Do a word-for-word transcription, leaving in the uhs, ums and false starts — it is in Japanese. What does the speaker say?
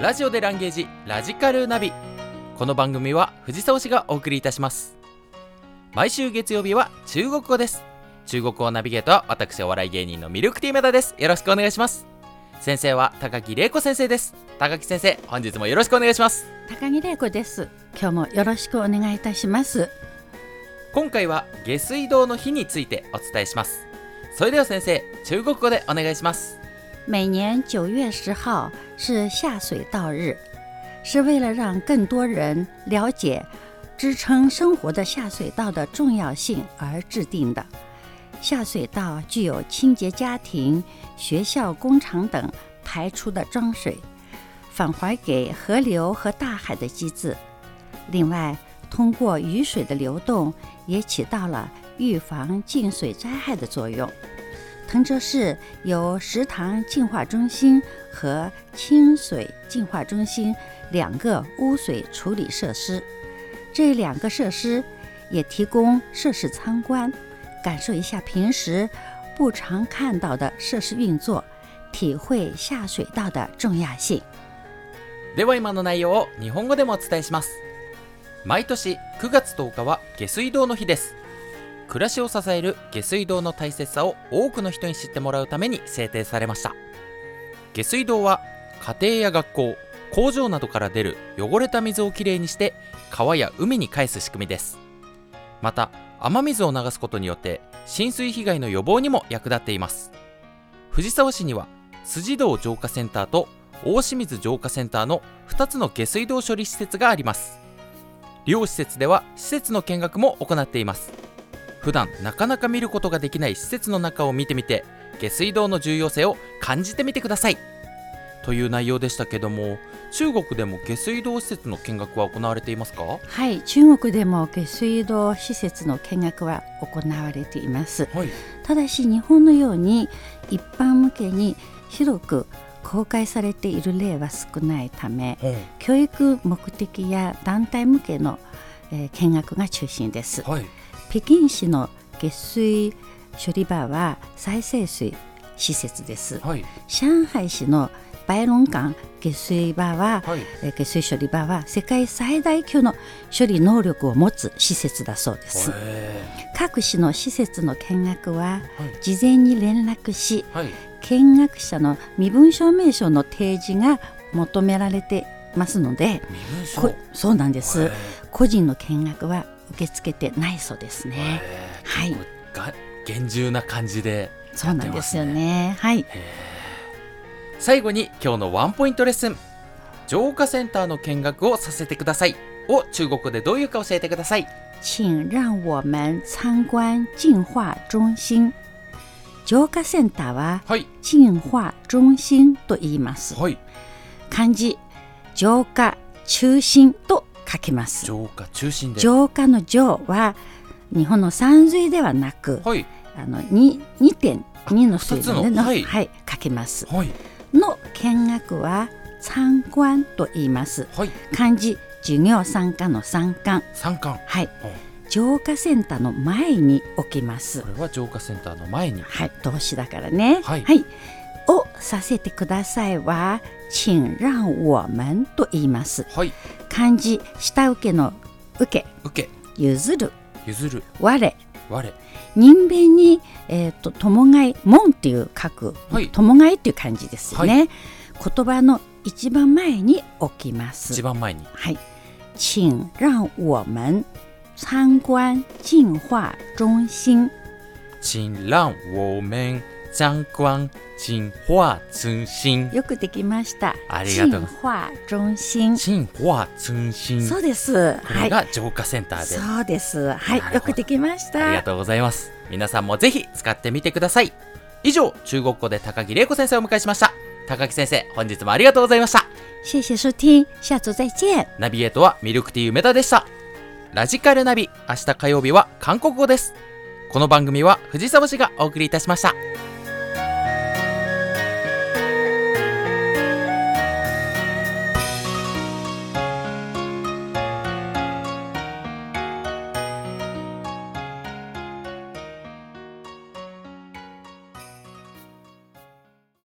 ラジオでランゲージラジカルナビ。この番組は藤沢市がお送りいたします。毎週月曜日は中国語です。中国語ナビゲーターは私お笑い芸人のミルクティーメダです。よろしくお願いします。先生は高木玲子先生です。高木先生、本日もよろしくお願いします。 高木玲子です。今日もよろしくお願いいたします。 今回は下水道の日についてお伝えします。それでは先生、中国語でお願いします。 每年九月十号是下水道日，是为了让更多人了解支撑生活的下水道的重要性而制定的。下水道具有清洁家庭、学校、工厂等排出的脏水，返还给河流和大海的机制。另外，通过雨水的流动，也起到了预防净水灾害的作用。滕州市有石塘净化中心和清水净化中心两个污水处理设施，这两个设施也提供设施参观，感受一下平时不常看到的设施运作，体会下水道的重要性。 では今の内容を日本語でもお伝えします。毎年くがつとおかは下水道の日です。暮らしを支える下水道の大切さを多くの人に知ってもらうために制定されました。下水道は家庭や学校、工場などから出る汚れた水をきれいにして川や海に返す仕組みです。また雨水を流すことによって浸水被害の予防にも役立っています。藤沢市には辻堂浄化センターと大清水浄化センターのふたつの下水道処理施設があります。両施設では施設の見学も行っています。普段なかなか見ることができない施設の中を見てみて、下水道の重要性を感じてみてくださいという内容でしたけども、中国でも下水道施設の見学は行われていますか？ はい、中国でも下水道施設の見学は行われています、はい、ただし日本のように一般向けに広く公開されている例は少ないため、はい、教育目的や団体向けの、えー、見学が中心です、はい、北京市の下水処理場は再生水施設です、はい、上海市のバイロン港下水場は、はい、下水処理場は世界最大級の処理能力を持つ施設だそうです。各市の施設の見学は、はい、事前に連絡し、はい、見学者の身分証明書の提示が求められてますので、こそうなんです。個人の見学は受け付けてないそうですね。はい。 が厳重な感じで、ね、 そうなんですよね。はい。 最後に今日のワンポイントレッスン、浄化センターの見学をさせてくださいを中国語でどういうか教えてください。 請讓我們參觀淨化中心。浄化センターは淨化中心と言います、はい、漢字浄化中心と書きます。 浄化中心で、 浄化の浄は日本の三髄ではなく、はい、あの に, にてんにの水での、の、はいはい、書きます、はい、の見学は参観と言います、はい、漢字授業参観の参観参観、 はい、浄化センターの前に置きます。 これは浄化センターの前に、 はい、動詞だからね、はいはい、をさせてくださいは請讓我們と言います、はい、漢字下請けの受け、 受け譲る、 譲る、 我、 我、 人弁に、えー、と友がい、門っていう書く、はい、友がいっていう漢字ですよね、はい、言葉の一番前に置きます。 一番前に、 はい、請讓我們參觀淨化中心。 請讓我們參觀淨化中心。 よくできました。 ありがとう。 淨化中心。 淨化中心。 そうです。 これが浄化センターで。 そうです。はい、よくできました。 ありがとうございます。皆さんもぜひ使ってみてください。以上、中国語で高木玲子先生をお迎えしました。高木先生、本日もありがとうございました。 謝謝收聽。下次再見。 ナビゲートはミルクティー梅田でした。ラジカルナビ、明日火曜日は韓国語です。この番組は藤沢市がお送りいたしました。